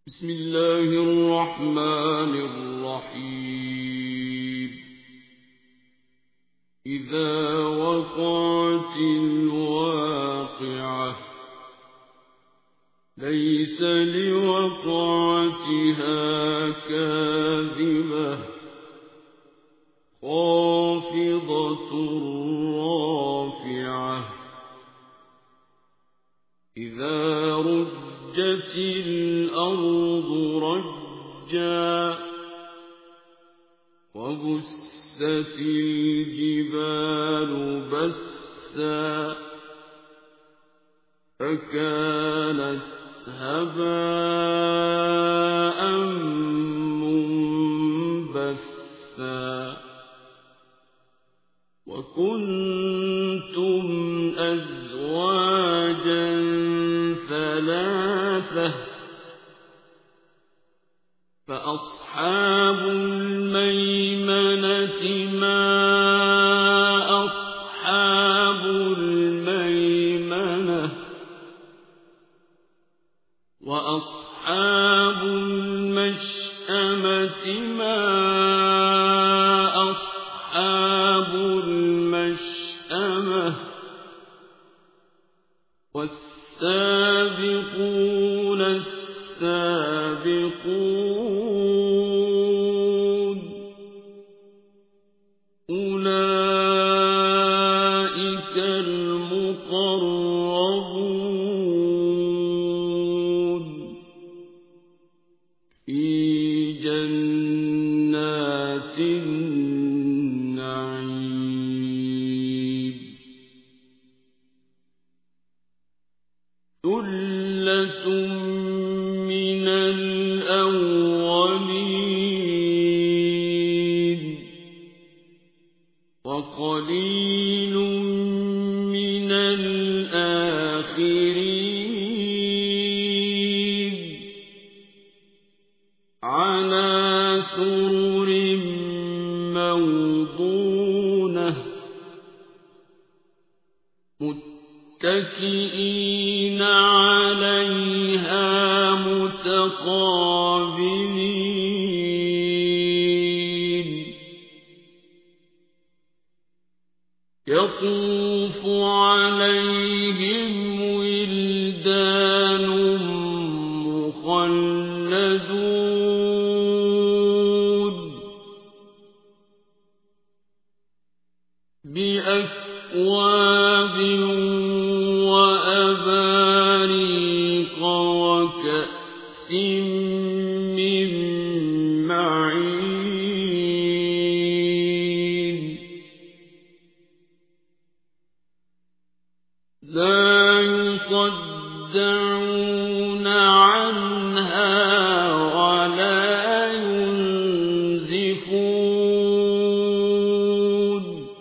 بسم الله الرحمن الرحيم إذا وقعت الواقعة ليس لوقعتها كاذبة خافضة رافعة إذا رجت الأرض رجا وبست الجبال بسا فكانت هباء منبثا وكنتم أزواجا ثلاثة فأصحاب الميمنة ما أصحاب الميمنة وأصحاب المشأمة ما أصحاب المشأمة والسابقون السابقون أولئك المقربون في جنات النعيم ثلة من الأولين وقليل من الآخرين على سرر موضونة متكئين عليها متقابلين يطوف عليهم ولدان مخلدون بأكواب وأباريق وكأس من معين لا يصدعون عنها ولا ينزفون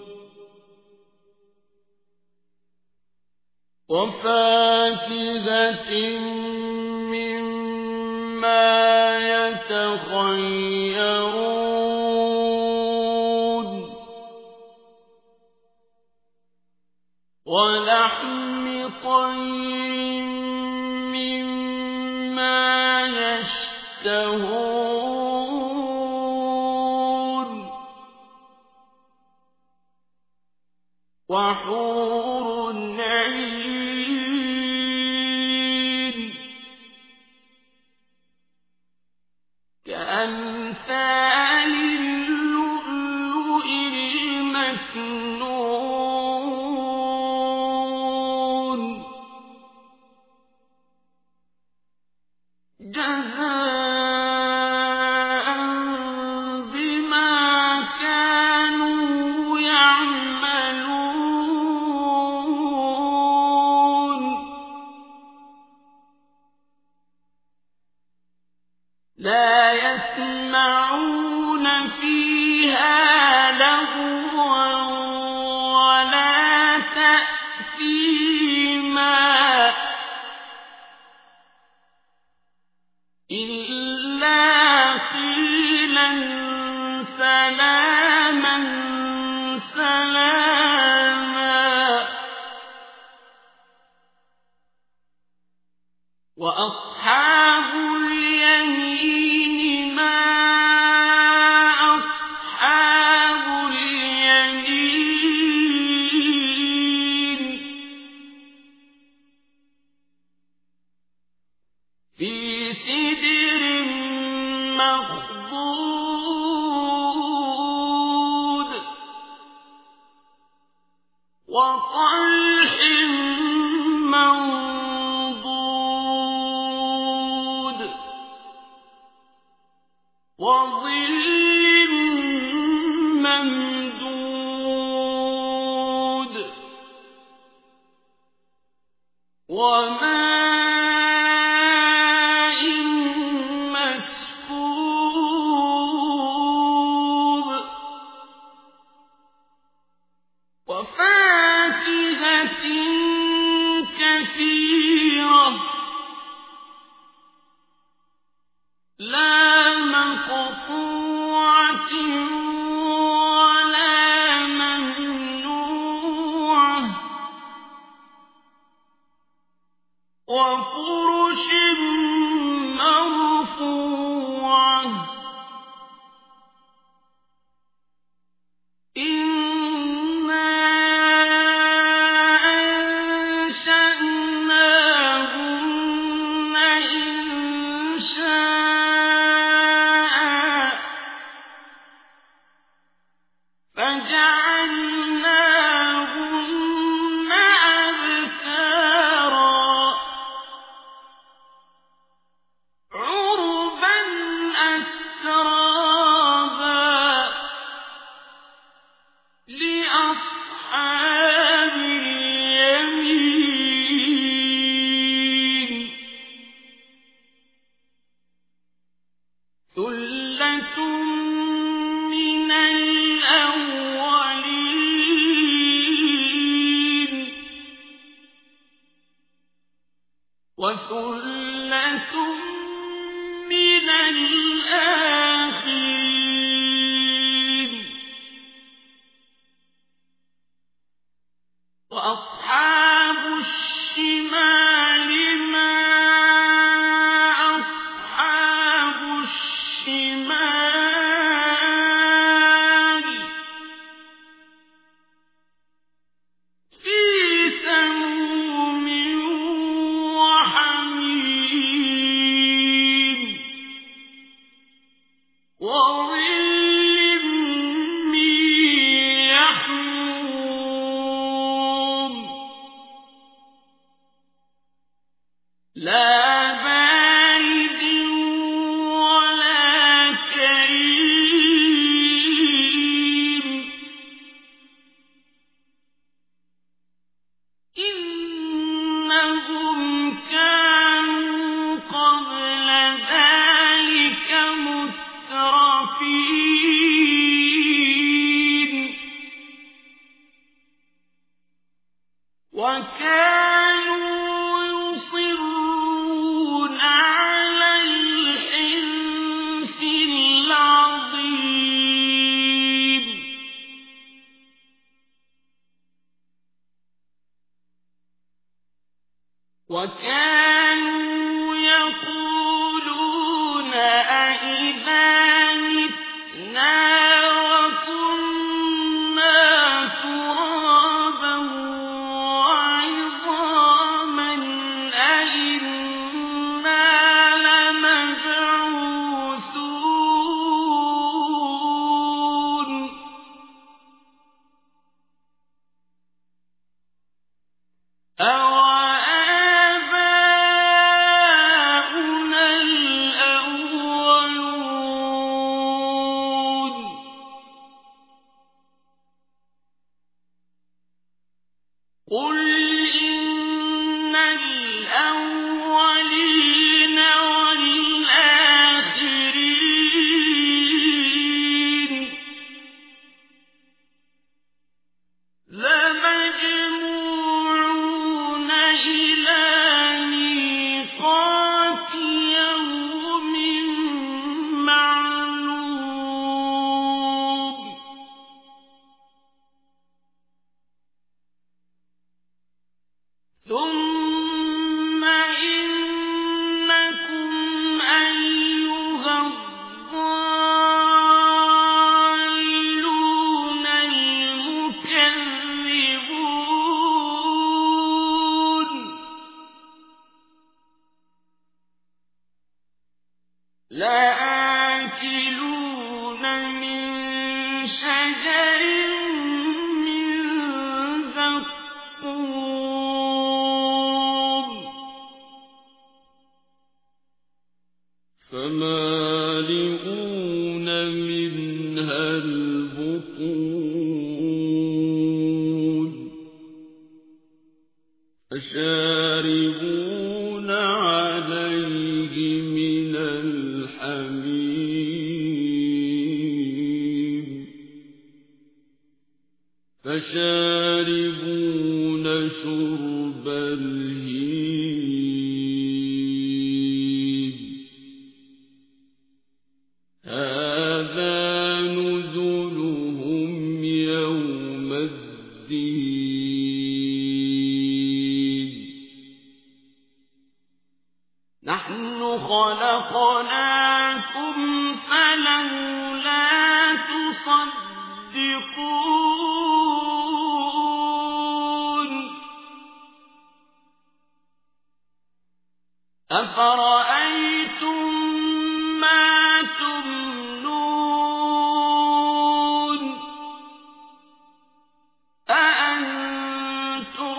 وفاكهة مما يتخيرون ولحم طير مما يشتهون وحور عين كأمثال اللؤلؤ المكنون جزاء بما كانوا يعملون لا يسمعون فيها لغوا ولا تأثيما إلا قيلا سلاما سلاما وأصحاب اليمين في سدر مخضود وطلح منضود وظل ممدود وماء مسكوب وفاكهة كثيرة لا مقطوعة ولا ممنوعة وفرش مرفوعة إنا أنشأناهن إنشاء فجعلناهن أبكارا عربا أترابا لأصحاب اليمين ثلة من الأولين وثلة من الآخرين وأصحاب الشمال ما أصحاب الشمال في سموم وحميم وظل من يحموم لا بارد ولا كريم إنهم كانوا قبل ذلك مترفين وكانوا يصرون على الحنث العظيم وكانوا يقولون أئذا متنا وكنا ترابا وعظاما أئنا لمبعوثون أَوَآبَاؤُنَا الْأَوَّلُونَ لآكلون من شجر من زقوم فمالئون منها البطون فشاربون عليه من الحميم فشاربون شرب الهيم هذا نزلهم يوم الدين نحن خلقناكم فلولا تصدقون أفرأيتم ما تمنون أأنتم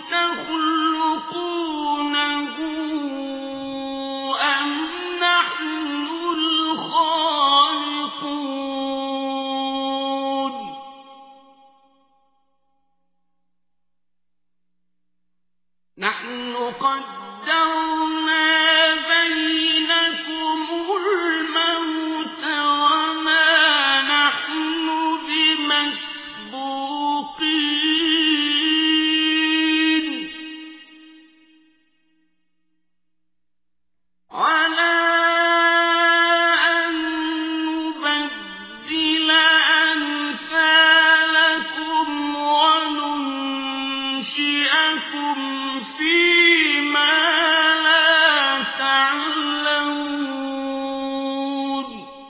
تخلقونه أم نحن الخالقون نحن قدرنا بينكم الموت وما نحن بمسبوقين على أن نبدل أمثالكم وننشئكم فيما لا تعلمون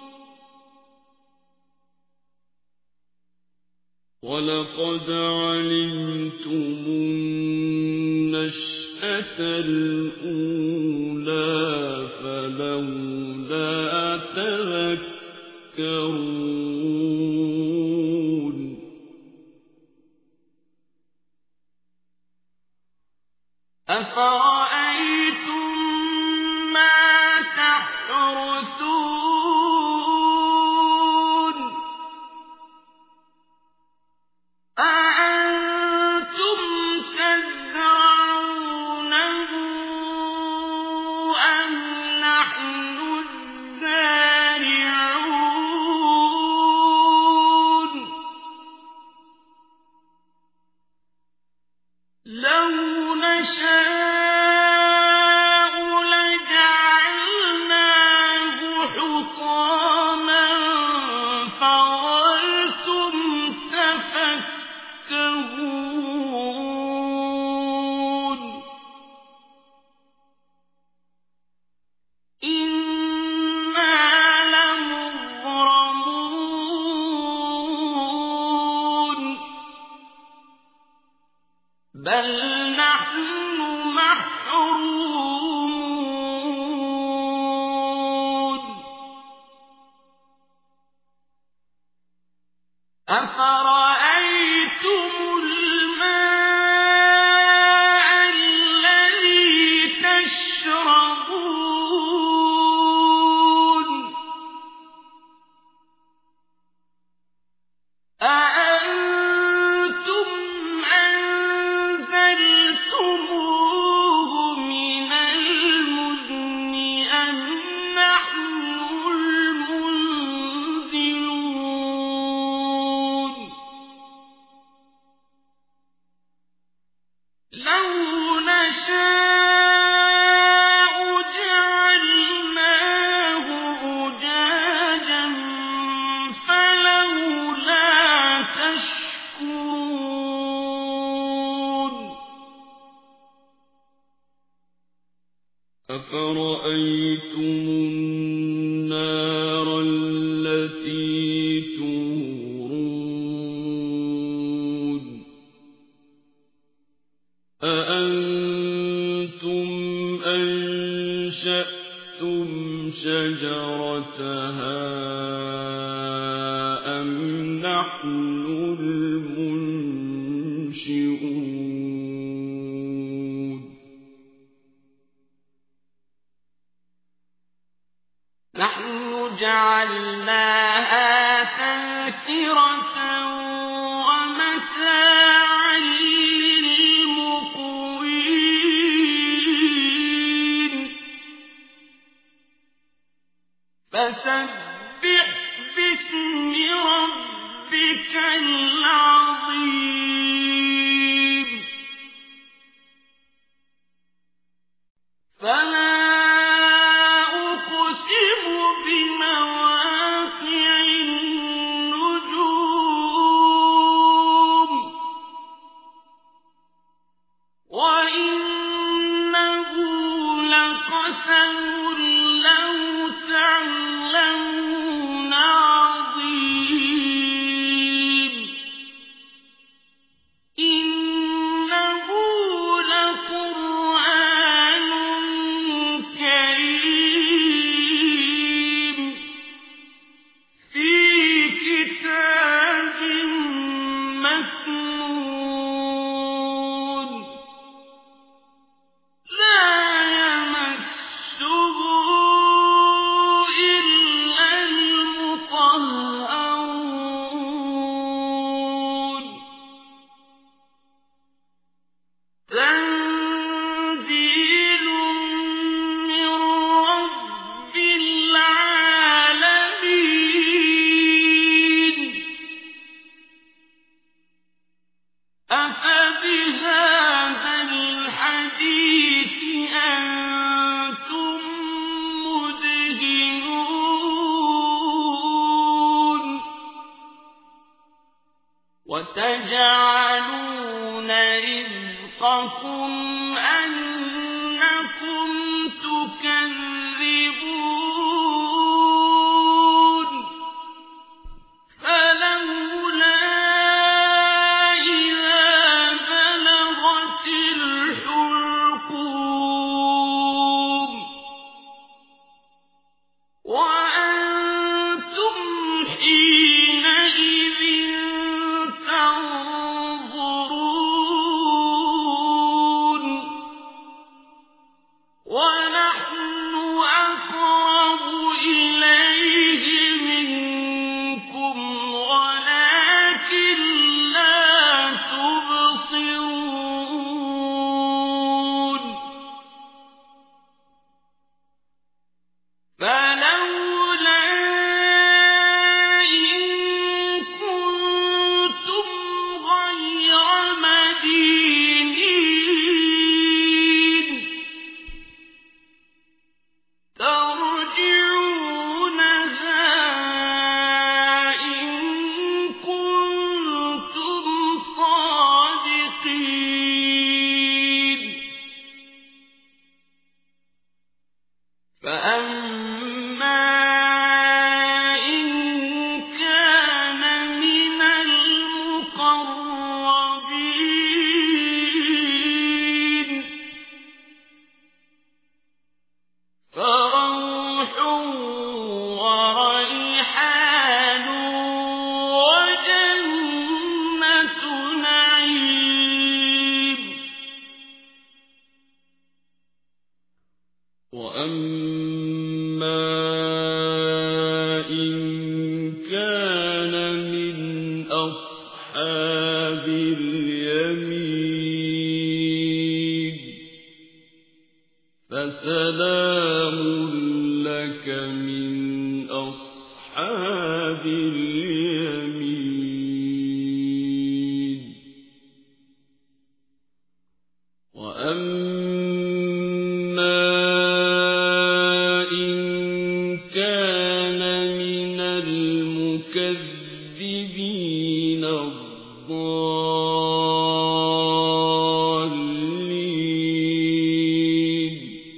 ولقد علمتم النشأة الأولى فلولا تذكرون أفرأيتم ما تحرثون أأنتم تزرعونه أم نحن الزارعون لو نشاء لجعلناه حطاما فظلتم تفكهون إنا لمغرمون بل نحن محرومون أفرأيتم الماء الذي تشربون أأنتم أنزلتموه من المزن أم نحن المنزلون شجرتها أم نحن المنشئون نحن جعلناها تذكرة ومتاعا للمقوين فسبح باسم ربك العظيم فلا أقسم بمواقع النجوم وإنه لقسم لو تعلمون عظيم إنه لقرآن كريم في كتاب مكنون لا يمسه إلا المطهرون تنزيل من رب العالمين أفبهذا الحديث أنتم مدهنون وتجعلون رزقكم أنكم تكذبون فلولا إذا بلغت الحلقوم وأنتم حينئذ تنظرون ونحن أقرب إليه منكم ولكن لا تبصرون فلولا إن كنتم غير مدينين ترجعونها إن كنتم صادقين فأما إن كان من المقربين فروح وريحان وجنة نعيم وأما إن كان من أصحاب اليمين فسلام لك من أصحاب اليمين وأما إن كان من المكذبين الضالين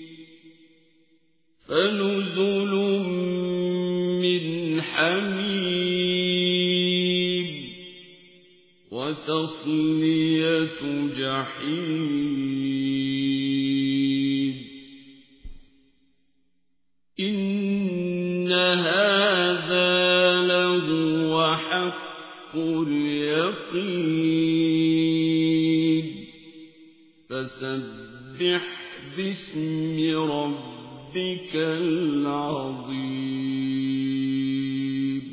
فنزل من حميم وتصلية جحيم إن هذا لهو حق اليقين فسبح باسم ربك العظيم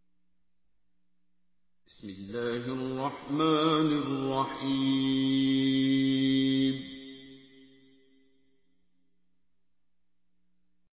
بسم الله الرحمن الرحيم